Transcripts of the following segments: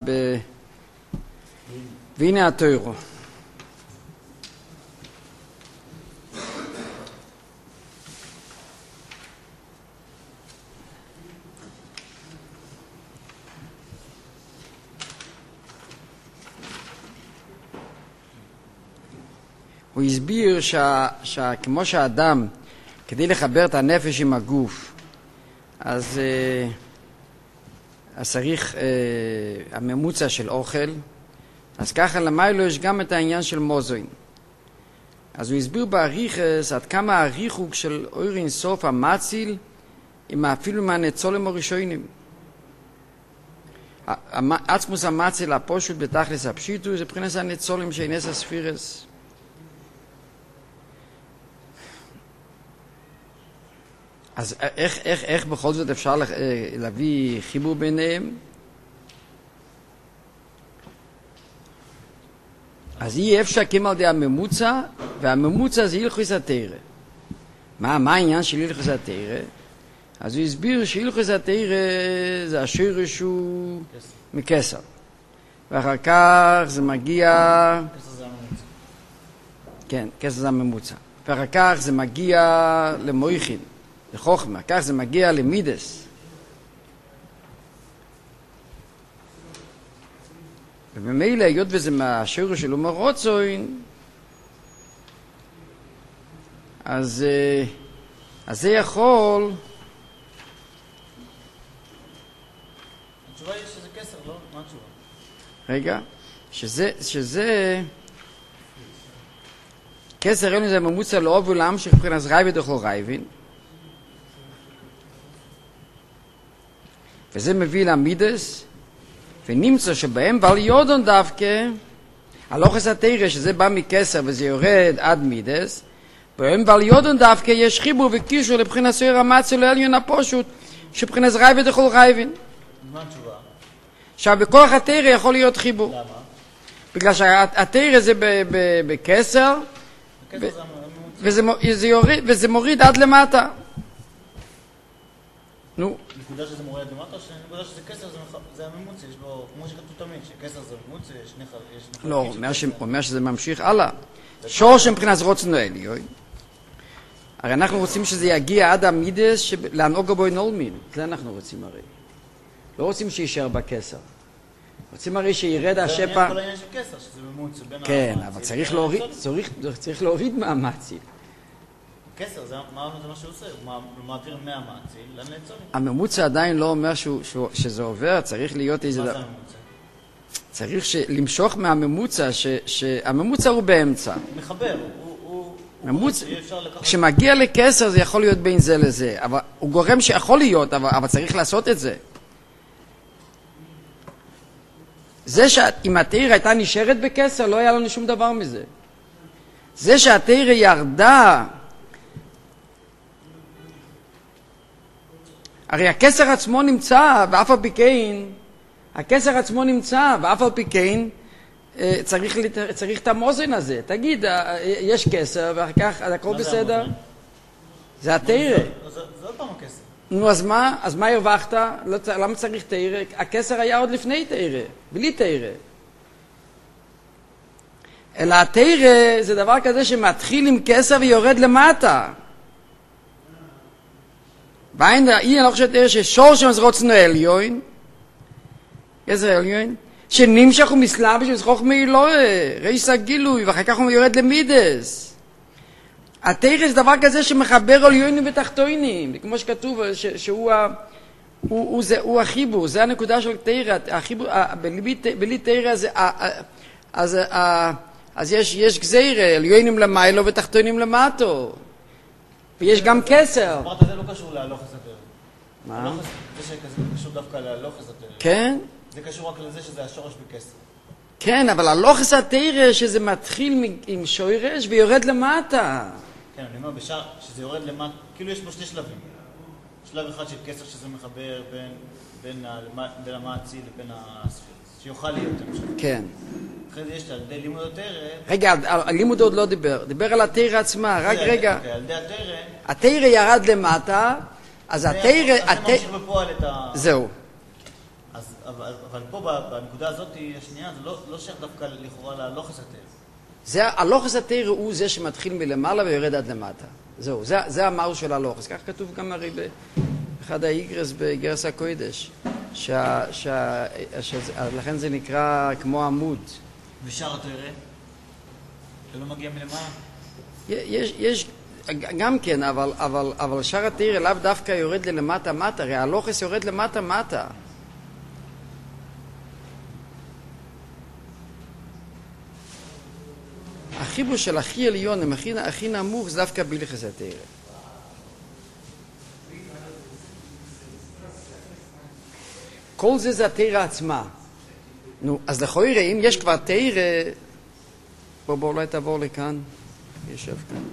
והנה התוירו. הוא הסביר כמו שהאדם, כדי לחבר את הנפש עם הגוף, אז צריך הממוצע של אוכל, אז ככה למיילו יש גם את העניין של מוזוין. אז הוא הסביר באריכס עד כמה האריכוק של אור אין סוף המציל, אפילו מהניצולים הראשונים. עצמוס המציל הפושוט בתכלס הפשיטו, זה מבחינת הניצולים שאינס הספירס. אז איך בכל זאת אפשר להביא חיבור ביניהם? אז אי אפשר כמעט די הממוצע, והממוצע זה הלכוס התורה. מה העניין של הלכוס התורה? אז הוא הסביר שהלכוס התורה זה השורש הוא מכסר. ואחר כך זה מגיע... כסר זה הממוצע. כן, כסר זה הממוצע. ואחר כך זה מגיע למויכין. לחוכמה, כך זה מגיע למידס. ובמילא, היות וזה מהשורש של אומרוצוין, אז זה יכול... התשובה היא שזה כסר, לא? מה התשובה? רגע, שזה... כסר אין לזה ממוצע לאוב ולהמשיך מבחינת רייבין דוכל רייבין, וזה מביא למידס, ונמצא שבהם ועל יודון דווקא, הלוחס התורה שזה בא מכסר וזה יורד עד מידס, בהם ועל יודון דווקא יש חיבור וקישור לבחינת סויר המצל לעליון הפושוט, שבחינת רייבין דכל רייבין. מה התשובה? עכשיו, בכוח התורה יכול להיות חיבור. למה? בגלל שהתורה זה בכסר, כסר זה הממוצע. וזה מוריד עד למטה. נו. נקודה שזה מוריד למטה, שנקודה שזה כסר זה הממוצע, יש בו, כמו שכתוב תמיד, שכסר זה ממוצע, יש נחלקים. לא, הוא אומר שזה ממשיך הלאה. שורש מבחינת רוצנו עליון. הרי אנחנו רוצים שזה יגיע עד המידס להנהוג בו נולמין. זה אנחנו רוצים הרי. לא רוצים שישאר בכסר. רוצים הרי שירד השפע... זה כל העניין של כסר, שזה ממוצע בין כן, אבל צריך להוריד מהמציל. כסר, זה מה שהוא עושה, הוא מעביר מהמציל לנצולים. הממוצע עדיין לא אומר שזה עובר, צריך להיות איזה... מה זה הממוצע? צריך למשוך מהממוצע, שהממוצע הוא באמצע. מחבר, כשמגיע לכסר זה יכול להיות בין זה לזה, אבל הוא גורם שיכול להיות, אבל צריך לעשות את זה. זה שאם התורה הייתה נשארת בכסר, לא היה לנו שום דבר מזה. זה שהתורה ירדה, הרי הכסר עצמו נמצא, ואף על פי כן, הכסר עצמו נמצא, ואף על פי כן, צריך את המוזן הזה. תגיד, יש כסר, ואחר כך הכל בסדר? זה התורה. זה עוד פעם הכסר. נו, אז מה הרווחת? למה צריך תורה? הכסר היה עוד לפני תורה, בלי תורה. אלא התורה זה דבר כזה שמתחיל עם כסר ויורד למטה. ואין אני חושב תורה ששור שם זה רוצנו עליון, כסר עליון, שנמשך ומסלבש וזכוך מאלוה, ריש הגילוי, ואחר כך הוא יורד למידס. התורה זה דבר כזה שמחבר עליונים ותחתונים, כמו שכתוב שהוא החיבור, זה הנקודה של תורה, החיבור, בלי תורה אז יש גזירה, עליונים למיילו ותחתונים למטו, ויש גם כסר. אמרת, זה לא קשור להלוכס התורה. מה? זה קשור דווקא להלוכס התורה. כן? זה קשור רק לזה שזה השורש בכסר. כן, אבל הלוכס התורה שזה מתחיל עם שורש ויורד למטה. כן, אני אומר בשער שזה יורד למטה, כאילו יש פה שני שלבים. שלב אחד של כסר שזה מחבר בין המעציל לבין הספירס, שיוכל להיות. כן. אחרי זה יש על ידי לימוד התורה... רגע, הלימוד עוד לא דיבר על התורה עצמה, רק רגע. על ידי התורה... התורה ירד למטה, אז התורה... זה ממשיך בפועל את ה... זהו. אז אבל פה בנקודה הזאת השנייה זה לא שייך דווקא לכאורה להלוכס התיר. הלוכס התיר הוא זה שמתחיל מלמעלה ויורד עד למטה. זהו, זה המהות של הלוכס. כך כתוב גם הרי באחד האיגרס בגרס הקודש, לכן זה נקרא כמו עמוד. ושאר התורה? זה לא מגיע מלמעלה? יש גם כן, אבל שאר התיר אליו דווקא יורד למטה מטה, הרי הלוכס יורד למטה מטה. החיבור של הכי עליון עם הכי נמוך זה דווקא בהלכות התורה. כל זה התורה עצמה. נו, אז לכאורה אם יש כבר תורה, בוא אולי תעבור לכאן, יושב כאן.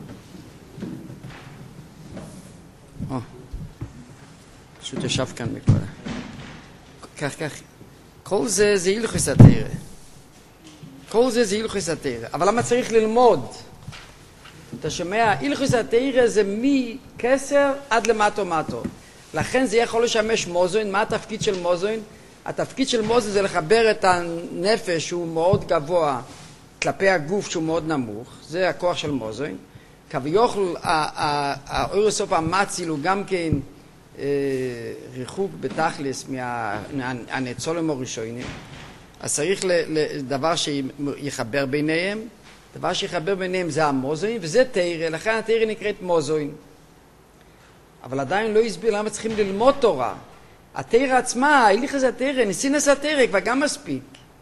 פשוט ישב כאן מקודם. כך. כל זה הלכות התורה. כל זה הלכות התורה. אבל למה צריך ללמוד? אתה שומע, הלכות התורה זה מכסר עד למטו. לכן זה יכול לשמש מוזוין. מה התפקיד של מוזוין? התפקיד של מוזוין זה לחבר את הנפש שהוא מאוד גבוה כלפי הגוף שהוא מאוד נמוך. זה הכוח של מוזוין. כביכול האור סוף המציל הוא גם כן ריחוק בתכלס מהנצולים הראשונים. אז צריך דבר שיחבר ביניהם. דבר שיחבר ביניהם זה המוזוין, וזה תורה, לכן התורה נקראת מוזוין. אבל עדיין לא הסביר למה צריכים ללמוד תורה. התורה עצמה, ההלכות התורה, ניסינס התורה, כבר גם מספיק.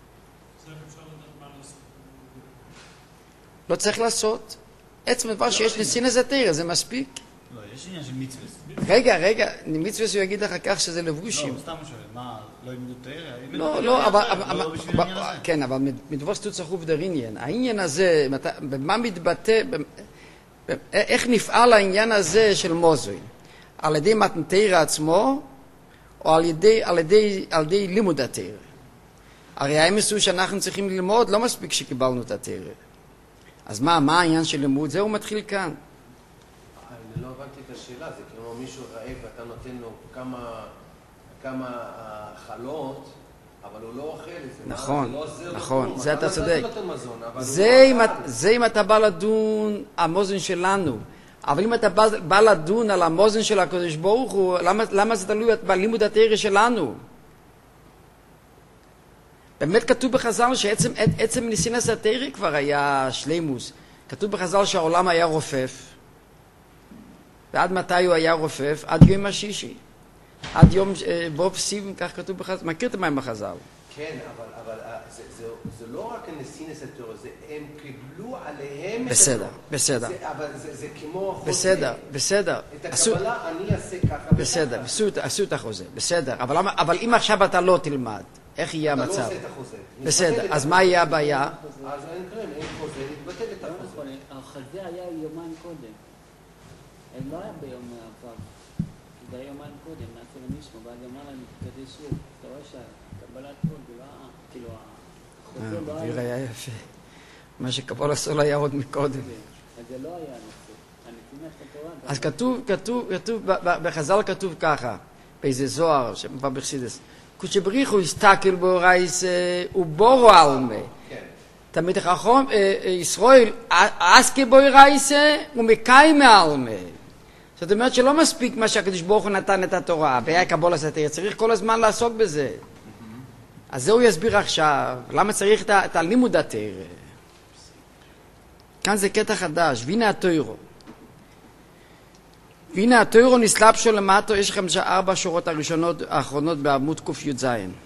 לא צריך לעשות. עצם הדבר שיש ניסינס התורה, זה מספיק. לא, יש עניין של מצווה. רגע, מצווה הוא יגיד לך כך שזה לבושים. לא, סתם שואל, מה, לא ילמדו תורה? לא, אבל כן, אבל מדבר סטוץ החוב דר עניין. העניין הזה, במה מתבטא, איך נפעל העניין הזה של מוזוין? על ידי מתן תורה עצמו, או על ידי לימוד התורה? הרי האמס הוא שאנחנו צריכים ללמוד, לא מספיק שקיבלנו את התורה. אז מה העניין של לימוד? זהו מתחיל כאן. אני לא הבנתי את השאלה, זה כמו מישהו רעב ואתה נותן לו כמה חלות, אבל הוא לא אוכל את זה. נכון, זה אתה צודק. זה אם אתה בא לדון המוזן שלנו, אבל אם אתה בא לדון על המוזן של הקדוש ברוך הוא, למה זה תלוי בלימוד התורה שלנו? באמת כתוב בחז"ל שעצם ניסינס התורה כבר היה שלימוס. כתוב בחז"ל שהעולם היה רופף. ועד מתי הוא היה רופף? עד יום השישי. עד יום בוב סיב, כך כתוב בחז"ל. מכיר את המים בחז"ל? כן, אבל זה לא רק ניסינס התורה, הם קיבלו עליהם... בסדר. אבל זה כמו חוזה. בסדר. את הקבלה אני אעשה ככה. בסדר, עשו את החוזה. בסדר, אבל אם עכשיו אתה לא תלמד, איך יהיה המצב? אתה לא עושה את החוזה. בסדר, אז מה יהיה הבעיה? אז אין כלום, אין חוזה, נתבטל את החוזה. החוזה היה יומיים קודם. הם לא היה ביום העבר. זה היה יומיים קודם, נעשה למישהו, ואז אמר להם, כזה שוב, אתה רואה שהקבלת קוד, זה לא היה, כאילו, החוזה לא היה... זה היה יפה. מה שקבול הסול היה עוד מקודם. אז זה לא היה נושא. הנתינה של התורה... אז כתוב, בחז"ל כתוב ככה, באיזה זוהר, שמובא בחסידות. כשבריחו הסתכל בו רייס ובורו אלמה. תמיד חכם ישראל עסקי בו רייס ומקיים אלמה. זאת אומרת שלא מספיק מה שהקדוש ברוך הוא נתן את התורה, והיה קבולת התורה, צריך כל הזמן לעסוק בזה. אז זה הוא יסביר עכשיו, למה צריך את הלימוד התורה. כאן זה קטע חדש, והנה התורה. והנה התורה נסלבשו למטו, יש לכם 4 שורות הראשונות האחרונות בעמוד ק"ז.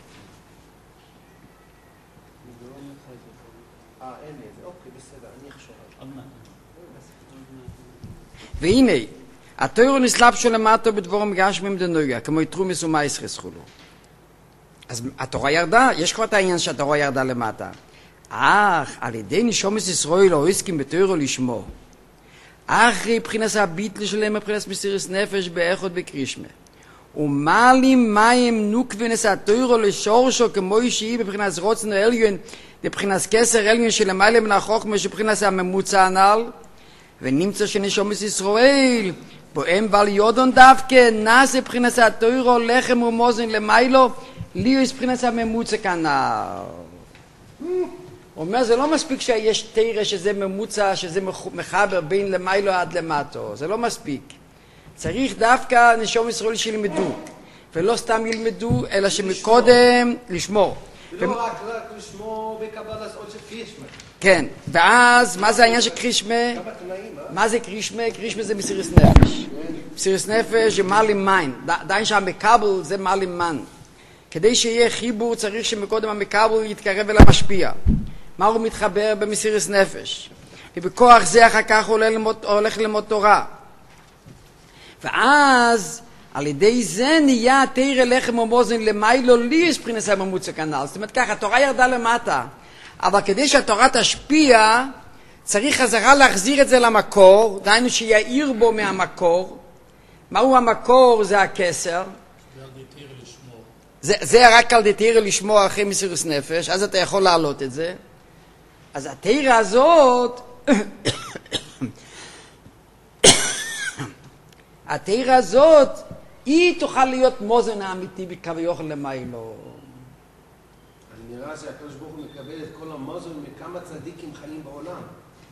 והנה, התורה נסלבשו למטו בדבורם גשמים דנוגה, כמו תרומס ומייסרס חולו. אז התורה ירדה, יש כבר את העניין שהתורה ירדה למטה. אך, על ידי נשומת ישראל לא הסכים בתורה לשמו. אחרי בחינס הביטל שלהם, בחינס מסירת נפש באחד בקרישמה. ומעלים מים נוקבינס התורה לשורשו כמו שהיא בבחינס רוצנו עליון, בבחינס כסר עליון שלמעלה מן החוכמה שבחינס הממוצע הנ"ל, ונמצא שנשומת ישראל, בוהם ועל יודון דווקא נעשה בחינס התורה לחם ומוזן למיילו, ליוס מבחינת הממוצע כנ"ל. הוא אומר, זה לא מספיק שיש תירא שזה ממוצע, שזה מחבר בין למיילו עד למטו. זה לא מספיק. צריך דווקא נשום ישראל שילמדו. ולא סתם ילמדו, אלא שמקודם לשמור. ולא רק לשמור בקבלת עוד של קרישמה. כן, ואז מה זה העניין של קרישמה? כמה תנאים, מה זה קרישמה? קרישמה זה מסירת נפש. מסירת נפש זה מעלים מים. עדיין שהמקבל זה מעלים מן. כדי שיהיה חיבור צריך שמקודם המקבל יתקרב אל המשפיע. מה הוא מתחבר? במסירת נפש. ובכוח זה אחר כך הולך ללמוד תורה. ואז על ידי זה נהיה תירא לחם ומאזן למיילו ליוס מבחינת הממוצע כנ"ל. זאת אומרת ככה, התורה ירדה למטה. אבל כדי שהתורה תשפיע, צריך חזרה להחזיר את זה למקור, דהיינו שיעיר בו מהמקור. מהו המקור? זה הכסר. זה רק על דתירא לשמור אחרי מסירות נפש, אז אתה יכול להעלות את זה. אז התירא הזאת, התירא הזאת, היא תוכל להיות מוזן האמיתי בכביכול למיילו. נראה שהקדוש ברוך הוא מקבל את כל המוזן מכמה צדיקים חיים בעולם.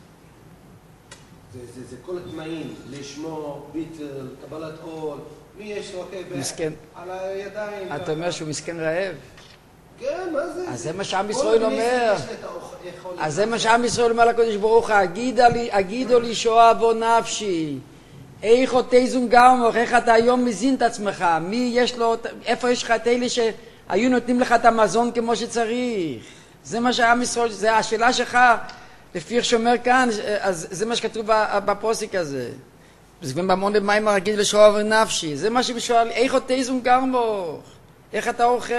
זה כל התנאים, לשמור, ביטל, קבלת עול, מי יש לו מסכן. על הידיים. אתה אומר שהוא מסכן רעב? כן, מה זה? אז זה מה שעם ישראל אומר. אז זה מה שעם ישראל אומר לקדוש ברוך הוא, אגידו לי שואבו נפשי. איך תזון גמור, איך אתה היום מזין את עצמך? מי יש לו, איפה יש לך את אלה שהיו נותנים לך את המזון כמו שצריך? זה מה שעם ישראל, זה השאלה שלך, לפי איך שאומר כאן, אז זה מה שכתוב בפוסק הזה. ובמון במים הרגיל לשואב נפשי. זה מה שבשואל, איך תזון גמור? איך אתה אוכל?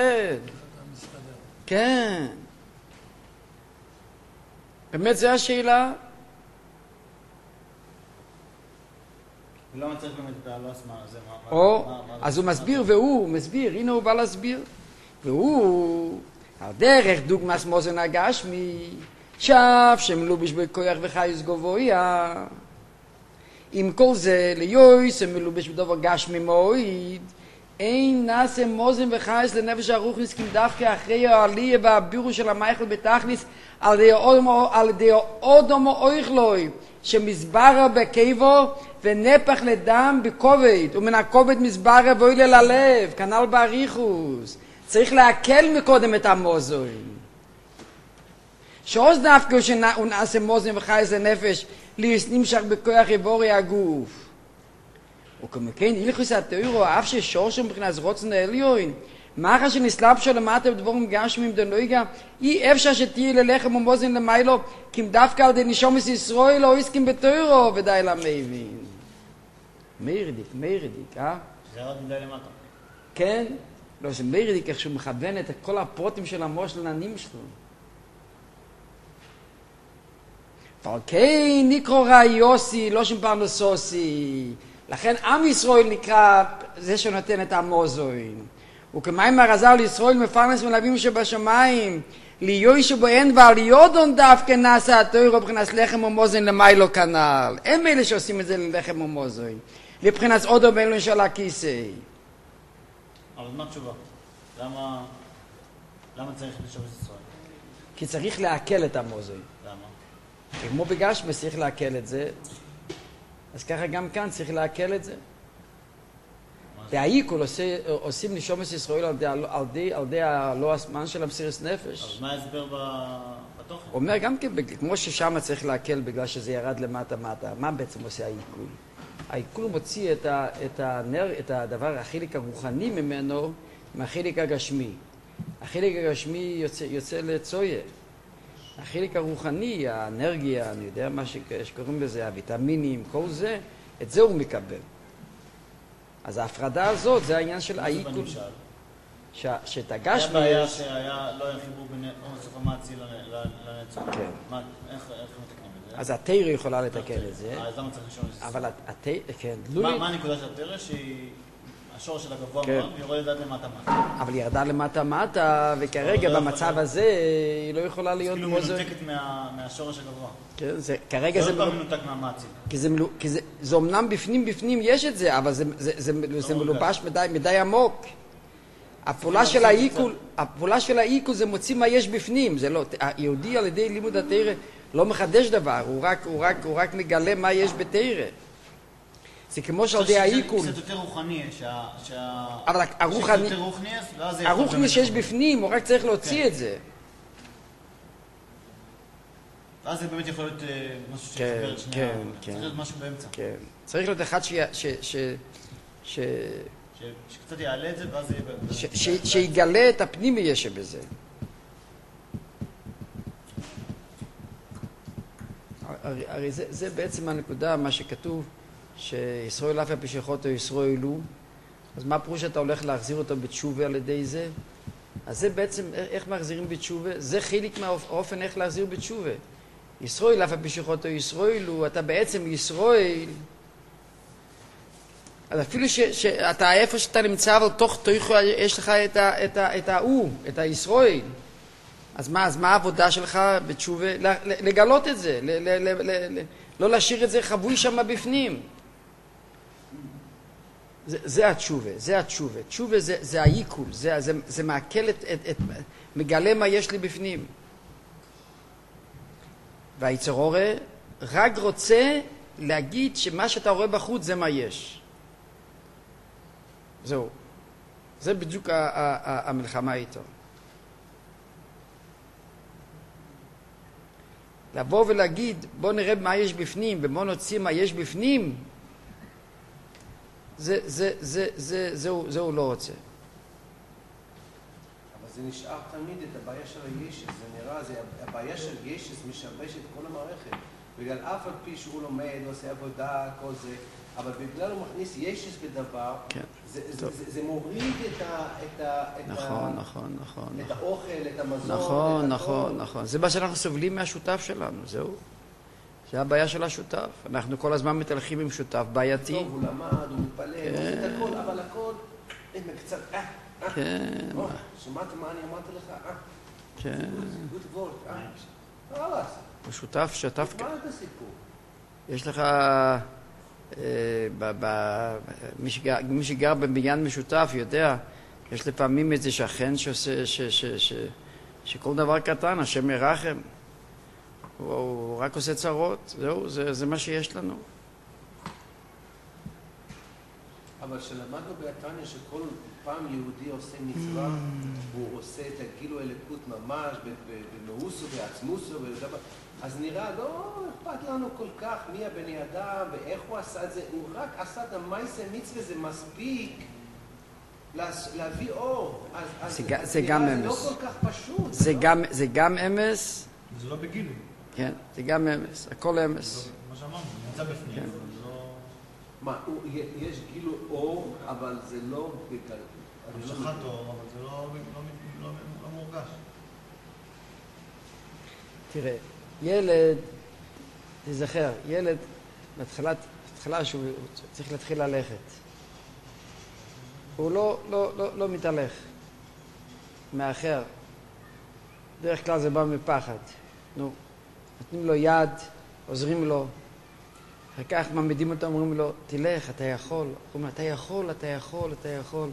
כן. באמת זה השאלה? למה צריך באמת את הלא אסמה הזה? אז הוא מסביר, והוא מסביר, הנה הוא בא להסביר. והוא, הדרך דוגמס מוזן הגשמי, שף שמלובש בכוח וחייס גבויה. עם כל זה, ליויס מלובש בדבר גשמי מועיד, אין נעשה מוזן וחייס לנפש הרוחניס, כי דווקא אחרי העלייה והבירו של המייכל בתכניס, על ידי אודומו אויכלוי, שמסברה בקייבו, ונפח לדם בכובד, ומן הכובד מסברה ואוילה ללב, כנ"ל באריכוס. צריך להקל מקודם את המוזן. שעוז דווקא שהוא נעשה מוזן וחייס לנפש, נמשך בכוח יבורי הגוף. וכמכן, הלכוס התאירו, אף ששורשם מבחינת רוצן העליון, מאחר שנסלבשו למטה בדבורים גשמים דנויגה, אי אפשר שתהיה ללחם ומוזן למיילו, כי אם דווקא על די נשומס ישראל לא עסקים בתאירו, ודי למבין. מיירדיק, זה עוד מדי למטה. כן? לא, זה מיירדיק, איך שהוא מכוון את כל הפרוטים של המושל לנעים שלו. אבל כן, נקרא ראיוסי, לא שפרנסוסי. לכן עם ישראל נקרא זה שנותן את המוזוין. וכמים הרזל לישראל מפרנס מלווים שבשמיים, ליואי שבוהן ועל יודון דווקא נעשה התוירו מבחינת לחם ומוזוין למיילו כנ"ל. הם אלה שעושים את זה ללחם ומוזוין. לבחינת עודו באלון של הכיסא. אבל מה תשובה? למה צריך לשאול את ישראל? כי צריך להקל את המוזוין. למה? כמו בגשמי צריך להקל את זה, אז ככה גם כאן צריך להקל את זה. והעיקול עושים נשומס ישראל על די הלא הזמן של המסירת נפש. אז מה ההסבר בתוכן? הוא אומר גם כן, כמו ששם צריך להקל בגלל שזה ירד למטה, מה בעצם עושה העיקול? העיקול מוציא את הדבר, החלק הרוחני ממנו, מהחלק הגשמי. החלק הגשמי יוצא לצויה. החלק הרוחני, האנרגיה, אני יודע מה שקוראים לזה, הוויטמינים, כל זה, את זה הוא מקבל. אז ההפרדה הזאת, זה העניין של העיקול. שאת הגשמי... היה בעיה שהיה, לא היה חיבור בין סוף המעצי לנצח. כן. איך מתקנים את זה? אז התירה יכולה לתקן את זה. אז למה צריך לשאול את זה? אבל התירה, כן. מה הנקודה של התירה? שהיא... השורש של הגבוה מאוד, והיא יורדת למטה-מטה. אבל היא ירדה למטה-מטה, וכרגע במצב הזה היא לא יכולה להיות כאילו מנותקת מהשורש הגבוה. כן, כרגע זה... זה לא מנותק מהמעצים. כי זה אומנם בפנים יש את זה, אבל זה מלובש מדי עמוק. הפעולה של העיכול זה מוציא מה יש בפנים, זה לא, היהודי על ידי לימוד התורה לא מחדש דבר, הוא רק מגלה מה יש בתורה. זה כמו שעל ידי העיכול. קצת יותר רוחני, אבל הרוחני שיש בפנים, הוא רק צריך להוציא את זה. ואז זה באמת יכול להיות משהו שחבר את שנייה, צריך להיות משהו באמצע. כן, צריך להיות אחד שקצת יעלה את זה, ואז זה יהיה... שיגלה את הפנימי שבזה. הרי זה בעצם הנקודה, מה שכתוב, שישראל אף על פי שחוטא ישרואלו, אז מה פירוש שאתה הולך להחזיר אותו בתשובה על ידי זה? אז זה בעצם, איך מחזירים בתשובה? זה חלק מהאופן איך להחזיר בתשובה. ישראל אף על פי שחוטא ישרואלו, אתה בעצם ישראל, אז אפילו שאתה איפה שאתה נמצא, אבל תוך יש לך את ההוא, את הישראל. אז מה העבודה שלך בתשובה? לגלות את זה, לא להשאיר את זה חבוי שם בפנים. זה התשובה, זה התשובה. תשובה זה העיכול, זה מעכל מגלה מה יש לי בפנים. והיצר אורה רק רוצה להגיד שמה שאתה רואה בחוץ זה מה יש. זהו. זה בדיוק המלחמה איתו. לבוא ולהגיד, בוא נראה מה יש בפנים, ובוא נוציא מה יש בפנים, זה הוא לא רוצה. אבל זה נשאר תמיד את הבעיה של הישס, זה נראה, הבעיה של ישס משבש את כל המערכת. בגלל אף על פי שהוא לומד, עושה עבודה, כל זה, אבל בגלל הוא מכניס ישס בדבר, כן. זה מוריד את האוכל, את המזון, נכון. זה מה שאנחנו סובלים מהשותף שלנו, זהו. זה הבעיה של השותף. אנחנו כל הזמן מתהלכים עם שותף בעייתי. טוב, הוא למד, הוא מתפלל, הוא עושה את הכל, אבל הכל, קצת, כן. שמעת מה אני אמרתי לך? כן. גוד וורד, הלאה. הוא שותף. מה את הסיפור? יש לך, מי שגר בבניין משותף יודע, יש לפעמים איזה שכן שעושה, שכל דבר קטן, השם ירחם. הוא רק עושה צרות, זהו, זה מה שיש לנו. אבל שלמדנו בהתניה שכל פעם יהודי עושה מצווה, הוא עושה את הגילו אלוקות ממש, במאוסו, בעצמוסו, אז נראה, לא אכפת לנו כל כך מי הבני אדם ואיך הוא עשה את זה, הוא רק עשה את המעשה מצווה, זה מספיק להביא אור. זה גם אמס. זה לא כל כך פשוט. זה גם אמס. זה לא בגילוי. כן, זה גם אמס, הכל אמס. מה שאמרנו, נמצא בפנים. מה, יש גילו אור, אבל זה לא בגלל... המשכת אור, אבל זה לא מורגש. תראה, ילד, תזכר, ילד, בהתחלה שהוא צריך להתחיל ללכת. הוא לא מתהלך, מאחר. דרך כלל זה בא מפחד. נו, נותנים לו יד, עוזרים לו. אחר כך מעמידים אותו, אומרים לו, תלך, אתה יכול. הוא אומר, אתה יכול.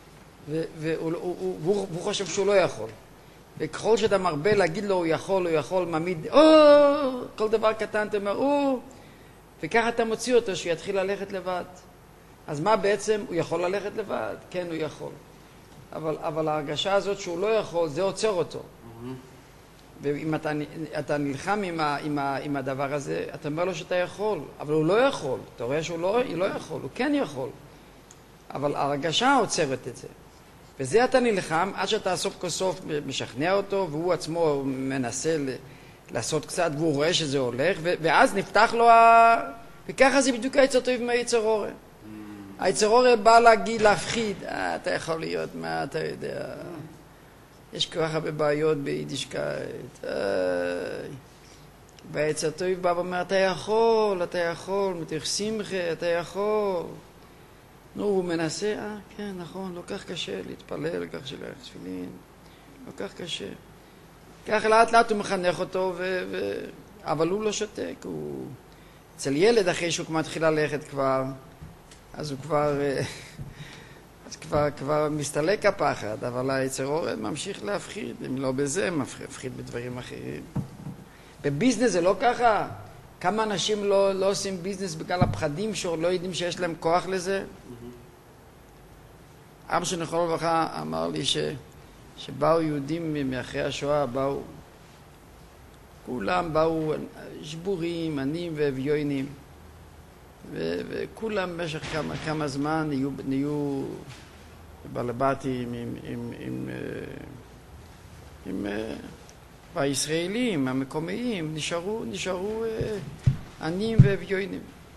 והוא חושב שהוא לא יכול. וככל שאתה מרבה להגיד לו, הוא יכול, מעמיד, כל דבר קטן, אתה אומר, וככה אתה מוציא אותו, שהוא יתחיל ללכת לבד. אז מה בעצם? הוא יכול ללכת לבד? כן, הוא יכול. אבל ההרגשה הזאת שהוא לא יכול, זה עוצר אותו. ואם אתה נלחם עם הדבר הזה, אתה אומר לו שאתה יכול, אבל הוא לא יכול. אתה רואה שהוא לא יכול, הוא כן יכול. אבל ההרגשה עוצרת את זה. וזה אתה נלחם עד שאתה סוף כל סוף משכנע אותו, והוא עצמו מנסה לעשות קצת, והוא רואה שזה הולך, ואז נפתח לו וככה זה בדיוק היצר טוב מהיצר אורה. היצר אורה בא להפחיד, אתה יכול להיות, מה אתה יודע... יש כל כך הרבה בעיות ביידישקייט. והיצר טוב בא ואומר, אתה יכול, מתוך שמחה, אתה יכול. נו, הוא מנסה, כן, נכון, לא כך קשה להתפלל, כך שלך תפילין, לא כך קשה. כך לאט הוא מחנך אותו, אבל הוא לא שותק. אצל ילד אחרי שהוא מתחיל ללכת כבר, אז הוא כבר... אז כבר מסתלק הפחד, אבל היצר אור ממשיך להפחיד, אם לא בזה, מפחיד בדברים אחרים. בביזנס זה לא ככה. כמה אנשים לא עושים ביזנס בגלל הפחדים שלא יודעים שיש להם כוח לזה? אבא שלי זכרונו לברכה אמר לי שבאו יהודים מאחרי השואה, כולם באו שבורים, עניים ואביונים, וכולם במשך כמה זמן נהיו בעלבתים עם והישראלים, המקומיים, נשארו עניים ואביונים.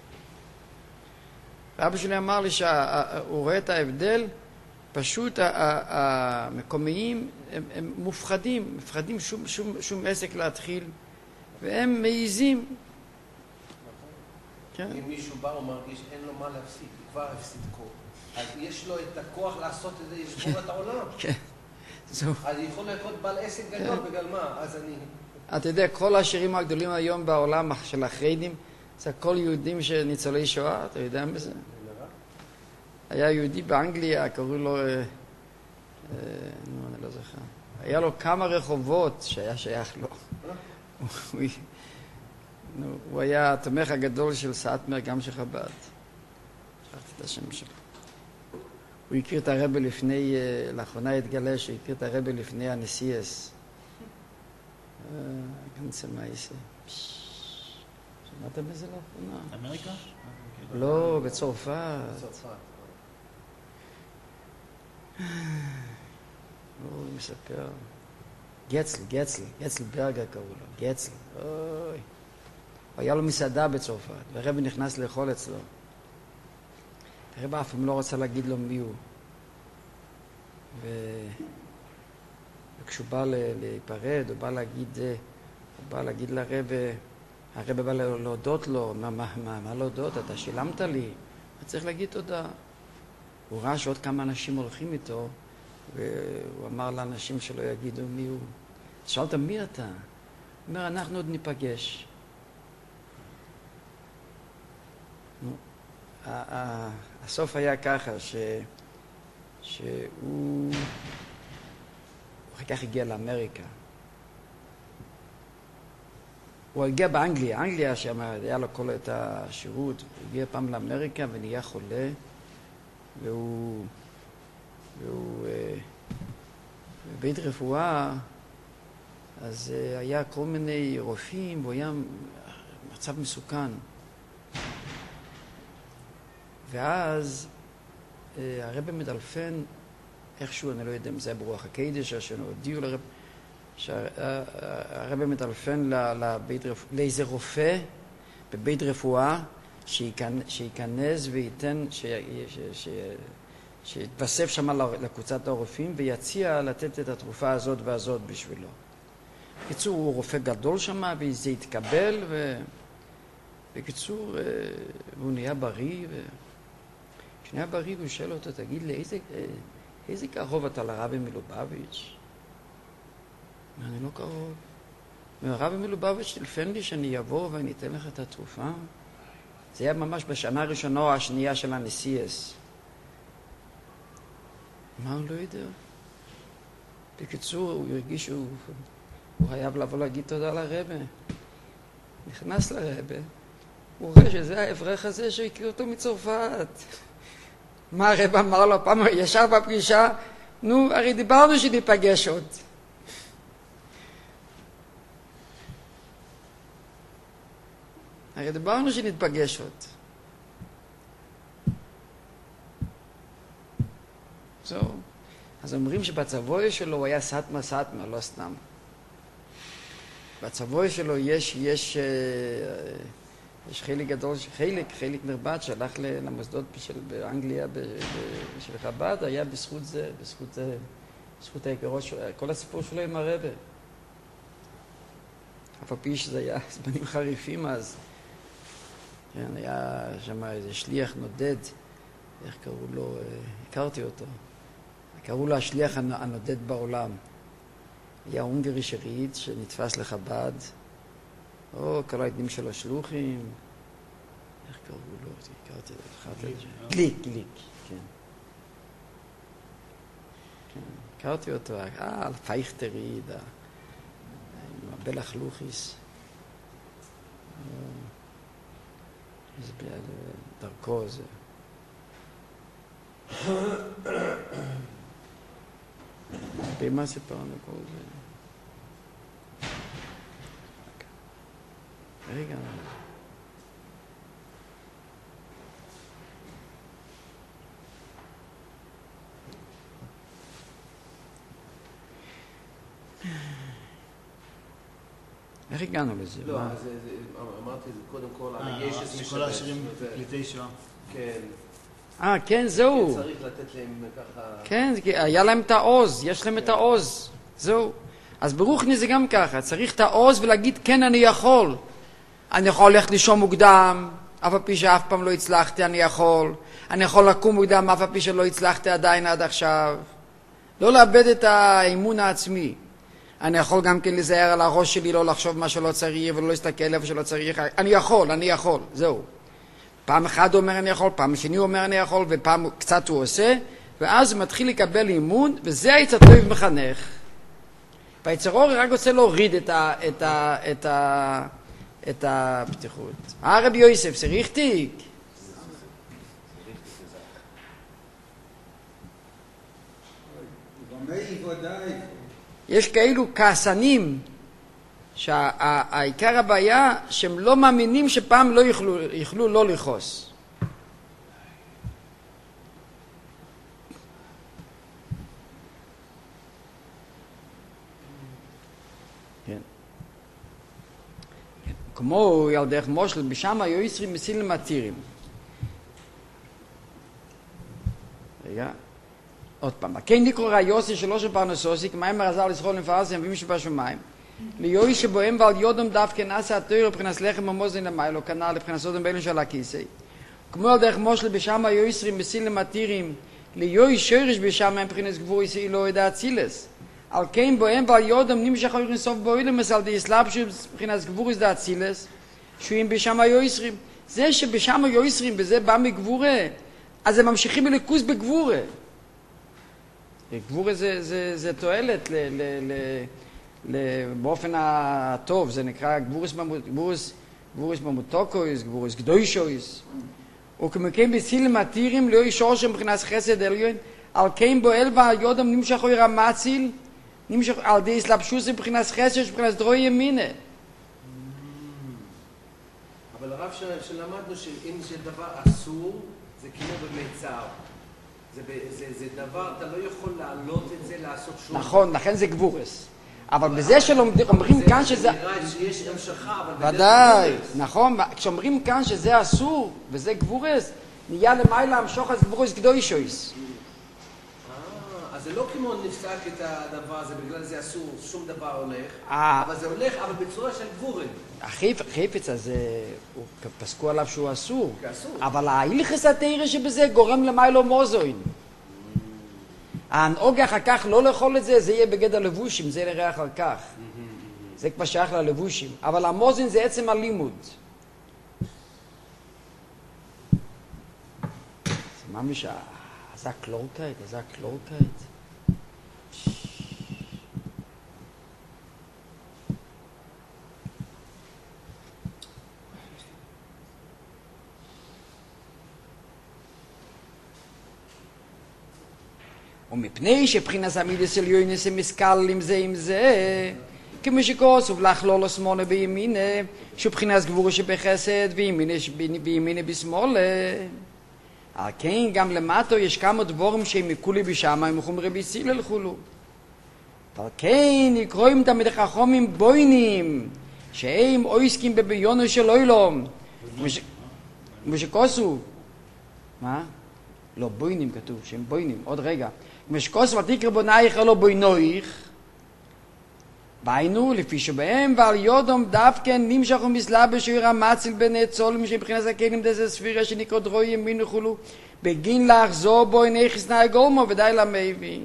ואבא שלי אמר לי שהוא רואה את ההבדל, פשוט המקומיים הם מופחדים שום עסק להתחיל, והם מעיזים. אם מישהו בא ומרגיש אין לו מה להפסיד, הוא כבר הפסיד כוח. אז יש לו את הכוח לעשות את זה, לשבור את העולם. כן. אז יכול להיות בעל עסק גדול בגלל מה? אז אני... אתה יודע, כל השירים הגדולים היום בעולם של החרדים, זה הכל יהודים שניצולי שואה, אתה יודע מזה? היה יהודי באנגליה, קראו לו, אני לא זוכר, היה לו כמה רחובות שהיה שייך לו. הוא היה התומך הגדול של סאטמר, גם של חב"ד. שכחתי את השם שלו. הוא הכיר את הרבי לפני, לאחרונה התגלה שהוא הכיר את הרבי לפני הנשיאס. גנצה מייסה. שמעת בזה לאחרונה? אמריקה? לא, בצרפת. הוא מספר. גצל ברגר קראו לו, גצל. אוי. היה לו מסעדה בצרפת, והרבי נכנס לאכול אצלו. הרבי אף פעם לא רוצה להגיד לו מי הוא. וכשהוא בא להיפרד, הוא בא להגיד לרבי, הרבי בא להודות לו, מה להודות? אתה שילמת לי, אתה צריך להגיד תודה. הוא ראה שעוד כמה אנשים הולכים איתו, והוא אמר לאנשים שלא יגידו מי הוא. שאלת מי אתה? הוא אומר, אנחנו עוד ניפגש. הסוף היה ככה, שהוא אחר כך הגיע לאמריקה. הוא הגיע באנגליה, אנגליה שם היה לו כל את השירות, הוא הגיע פעם לאמריקה ונהיה חולה, והוא בבית רפואה, אז היה כל מיני רופאים, והוא היה מצב מסוכן. ואז הרבי מדלפן, איכשהו, אני לא יודע אם זה היה ברוח הקדש, או שהודיעו לרבי, שהרבי מדלפן לאיזה רופא בבית רפואה, שייכנס וייתן, שיתווסף שם לקבוצת הרופאים, ויציע לתת את התרופה הזאת והזאת בשבילו. בקיצור, הוא רופא גדול שם, וזה התקבל, בקיצור, הוא נהיה בריא, כשנהיה בריא, הוא שואל אותו, תגיד לי, איזה קרוב אתה לרבי מלובביץ'? אני לא קרוב. הרבי מלובביץ' טלפן לי שאני אבוא ואני אתן לך את התרופה. זה היה ממש בשנה הראשונה או השנייה של הנשיאס. מה הוא לא יודע? בקיצור, הוא הרגיש שהוא חייב לבוא להגיד תודה לרבי. נכנס לרבי, הוא רואה שזה האברך הזה שהכיר אותו מצרפת. מה הרב אמר לו פעם, ישר בפגישה, נו, הרי דיברנו שניפגש עוד. הרי דיברנו שנתפגש עוד. זהו. אז אומרים שבצבוי שלו הוא היה סאטמה, לא סתם. בצבוי שלו יש חלק גדול, חלק נרבד שהלך למוסדות באנגליה של חב"ד, היה בזכות זה, בזכות ההיכרות, כל הסיפור שלו עם הרבי. אף על פי שזה היה זמנים חריפים אז. כן, היה שם איזה שליח נודד, איך קראו לו, הכרתי אותו. קראו לו השליח הנודד בעולם. היה הונגרי שריד שנתפס לחב"ד, או כל העדים שלו שלוחים, איך קראו לו, הכרתי את זה, גליק, כן. הכרתי אותו, על פייכטריד, עם הבלח לוחיס. זה דרכו זה. במה סיפרנו כל זה? רגע. איך הגענו לזה? לא, אמרתי את זה קודם כל, יש איזה משתמש. כל השירים פליטי שואה. כן. כן, זהו. צריך לתת להם ככה... כן, היה להם את העוז, יש להם את העוז, זהו. אז ברוחני זה גם ככה, צריך את העוז ולהגיד כן אני יכול. אני יכול ללכת לישון מוקדם, אף על פי שאף פעם לא הצלחתי, אני יכול. אני יכול לקום מוקדם, אף על פי שלא הצלחתי עדיין עד עכשיו. לא לאבד את האמון העצמי. אני יכול גם כן לזהר על הראש שלי, לא לחשוב מה שלא צריך ולא להסתכל איפה שלא צריך. אני יכול, זהו. פעם אחד הוא אומר אני יכול, פעם שני הוא אומר אני יכול, ופעם קצת הוא עושה, ואז הוא מתחיל לקבל אימון, וזה היצר טוב מחנך. והיצר אור רק רוצה להוריד את הפתיחות. רבי יוסף, זה richtig? יש כאלו כעסנים, שהעיקר הבעיה שהם לא מאמינים שפעם לא יוכלו לא לכעוס. כן. כמו ילדך מושל, בשם היו יצרים מסילים מתירים. רגע. עוד פעם, כן נקרא ראיוסי שלוש פרנסוסי, כמיים מרזל לזכור לפרסם ומי שבשמיים. ליואי שבוהם ועל יודם דווקא נעשה התויר לבחינס לחם ומוזן למיילו, כנ"ל לבחינס סודם באלן של הכיסא. כמו על דרך מושל בשם היו יצרים מסילים מתירים, ליואי שורש בשם מבחינס גבור ישאי לא ידע צילס. על כן בוהם ועל יודם נמשך אוירן סוף באוילם על די סלאבשו מבחינס גבור ידע צילס, שויים בשם היו יצרים. זה שבשם היו יצרים וזה בא מגבורה, אז הם ממשיכים לליכוז בגבורה. גבורה זה תועלת באופן הטוב, זה נקרא גבורס ממותוקויס, גבורס גדוישויס. וכמכן בסילים מתירים לא ישור שם מבחינת חסד עליון, על כן בועל והיודם נמשך אויר המציל, נמשך על די סלבשוס מבחינת חסד, מבחינת דרוי ימינה. אבל הרב שלמדנו שאם זה דבר אסור, זה כמו במיצר. זה דבר, אתה לא יכול להעלות את זה, לעשות שום... נכון, לכן זה גבורס. אבל בזה שאומרים כאן שזה... זה נראה שיש המשכה, אבל... ודאי, נכון. כשאומרים כאן שזה אסור, וזה גבורס, נהיה למעלה המשוך אז גבורס גדוישויס. אז זה לא כמו נפסק את הדבר הזה, בגלל זה אסור, שום דבר הולך. אבל זה הולך, אבל בצורה של גבורן. החפץ הזה, פסקו עליו שהוא אסור. אבל ההלכס התאירה שבזה גורם למעלה מוזוין. ההנהוג אחר כך לא לאכול את זה, זה יהיה בגד הלבושים, זה נראה אחר כך. זה כבר שייך ללבושים. אבל המוזין זה עצם הלימוד. זה ממש, זה הקלורקייט, זה הקלורקייט. ומפני שבחינס המידס עליונס הם מסקלים זה עם זה, כמו שכוסוף לכלול השמונה בימינה, שבחינס גבורה שבחסד וימינה בשמאלה. על כן גם למטו יש כמה דבורים שהם מקולי בשמיים וחומרי ביסיל הלכולו. ועל כן יקרואים תמיד החכמים בוינים, שהם עוסקים בביונו של אוילום. כמו שכוסוף. מה? לא, בוינים כתוב, שהם בוינים, עוד רגע. משקוס ותקרא בונייך אלו בוינויך, ביינו לפי שבהם ועל יודום דווקא נמשך ומסלבש שיר המציל בני צולם שבחינס הכלים דזה ספירה שנקרא דרוי ימין וכולו, בגין לחזור בו עיני חסנאי גולמו ודי למבי.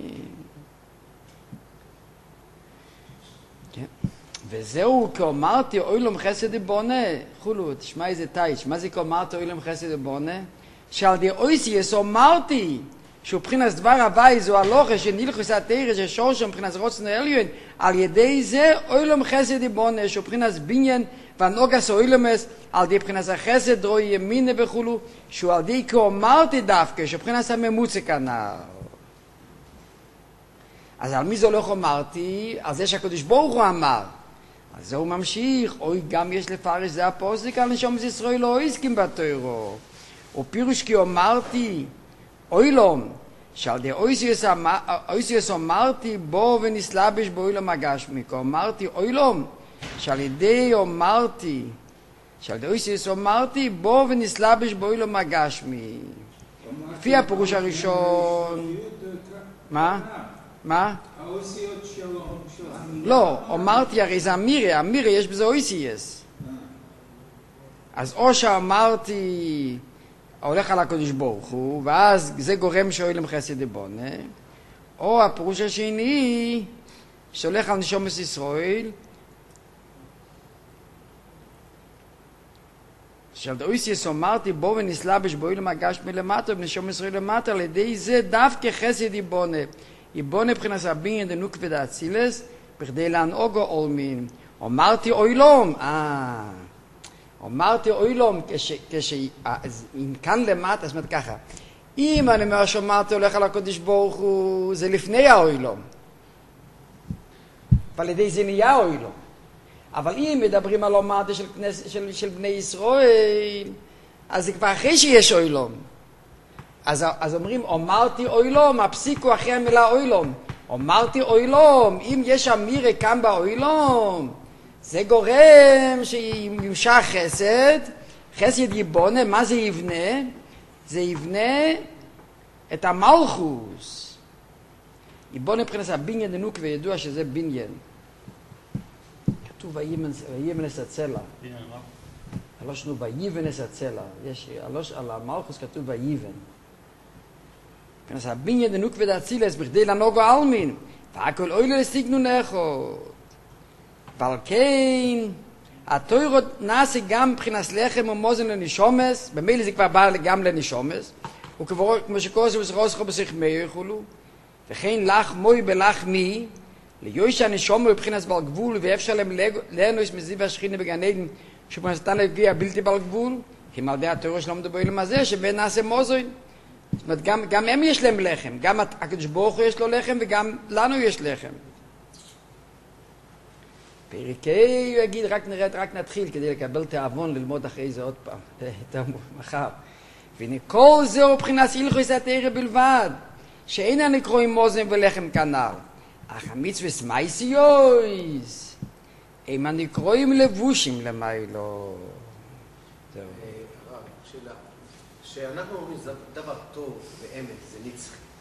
וזהו כאומרתי אוילום חסד בונה, חולו, תשמע איזה טייש, מה זה כאומרתי אוילום חסד בונה? שעל די אויסי אמרתי שהוא מבחינת דבר הוואי זו הלוכה של נילכוס התרא של שורשו מבחינת רוצן העליון, על ידי זה אוילום חסד יבונה, שהוא מבחינת בניין והנוגס אוילומס, על ידי מבחינת החסד רואי ימינה וכולו, שהוא על ידי כאומרתי דווקא, שהוא מבחינת הממוצע כנ"ל. אז על מי זה הולך אמרתי? על זה שהקדוש ברוך הוא אמר. אז זה הוא ממשיך, אוי גם יש לפרש זה הפוסק על נשומת ישראל לא עסקים בתוירו. ופירוש כי אמרתי, אוילום, שעל די אויסיוס אמרתי בו ונסלבש באוילום הגשמי. כי אמרתי אוילום, שעל ידי אמרתי, שעל די אויסיוס אמרתי בו ונסלבש באוילום הגשמי. לפי הפירוש הראשון, מה? האוסיות שלו. לא, אמרתי הרי זה אמירה יש בזה אויסיוס. אז או שאמרתי הולך על הקדוש ברוך הוא, ואז זה גורם שאוילם חסד יבונה, או הפירוש השני שהולך על נשומת ישראל, שעל דאויסיוס אמרתי בו ונסלבש באוילם הגשמי למטה ובנשומת ישראל למטה, על ידי זה דווקא חסד יבונה. יבונה מבחינת הבניין דנוק ודאצילס, בכדי להנהוגו עולמין. אמרתי אוילום, אמרתי אוילום, אם כאן למטה, זאת אומרת ככה, אם אני אומר שאמרתי הולך על הקדוש ברוך הוא, זה לפני האוילום. ועל ידי זה נהיה אוילום. אבל אם מדברים על אמרתי של בני ישראל, אז זה כבר אחרי שיש אוילום. אז אומרים, אמרתי אוילום, הפסיקו אחרי המילה אוילום. אמרתי אוילום, אם יש אמירה כאן באוילום, זה גורם שימשך חסד, חסד יבונה, מה זה יבנה? זה יבנה את המלכוס. יבונה מבחינת הבניין דנוק וידוע שזה בניין. כתוב וימנס הצלע. הלוש נו ויבנס הצלע. על המלכוס כתוב ויבן. מבחינת הבניין דנוק ודאצילס בכדי לנהוגו עלמין. והכל אוילו לסיגנו נכות. ועל כן, התוירות נעשה גם מבחינת לחם ומוזן לנשומס, במילא זה כבר בא גם לנשומס, וכמו שקורא זה וסרוסכו בסכמי יכולו, וכן לך מוי בלך מי, ליויש הנשום מבחינת בעל גבול, ואפשר להם להנוס מזיו השכינה בגן עדן, שפרנסתן להגיע בלתי בעל גבול, כי על ידי התוירות שלא מדבר אליהם הזה, שבין נעשה מוזן. זאת אומרת, גם הם יש להם לחם, גם הקדוש ברוך הוא יש לו לחם, וגם לנו יש לחם. פרקי הוא יגיד, רק נתחיל כדי לקבל תאבון ללמוד אחרי זה עוד פעם, מחר. והנה כל זה הוא מבחינת הלכות התורה בלבד, שאין הנקראים מוזן ולחם כנ"ל. אך המצוות מייסיוס, הם הנקראים לבושים למיילו. שאלה, שאנחנו אומרים זה דבר טוב ואמת, זה נצחי.